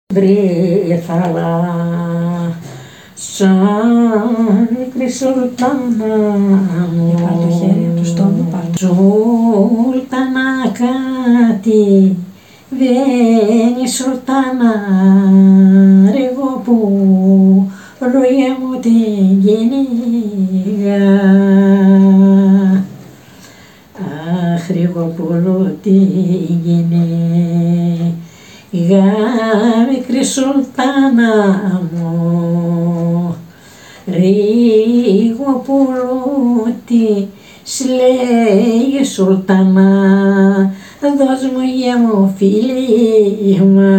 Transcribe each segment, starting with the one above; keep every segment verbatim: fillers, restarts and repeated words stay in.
Βρήθαλα σαν μικρή σουλτάνα μου, πάρ' το χέρι του στόμου, πάρ' το. Σουλτάνα κάτι βαίνει σουλτάνα, ρε εγώ που λόγια μου την κυνήγα. Αχ, ρε εγώ που λόγια την κυνήγα, μικρή σουλτάνα μου, ρίγο πουλούτη, σλέγει σουλτάνα, δώσ' μου γε μου φίλημα.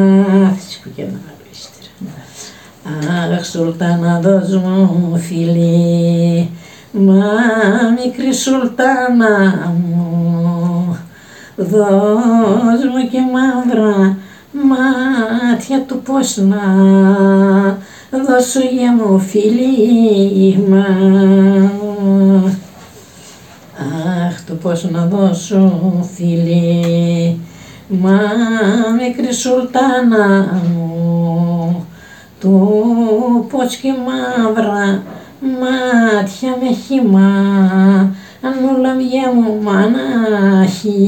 Αχ, σουλτάνα, δώσ' μου φίλη, μα μικρή σουλτάνα μου, δώσ' μου και μαύρα μάτια του πώς να δώσω για μου φίλημα. Αχ, του πώς να δώσω φίλη, μα μικρή σουλτάνα μου, του πώς και μαύρα μάτια με χυμά, αν όλα βγαίνει μου μανάχη.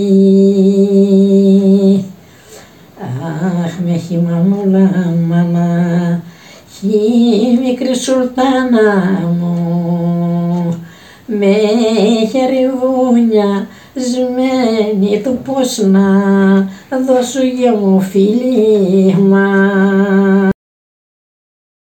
Αχ, με χυμανούλα μανάχη, μικρή σουλτάνα μου, με χερβούνια σμένη του πώς να δώσω για μου φίλημα.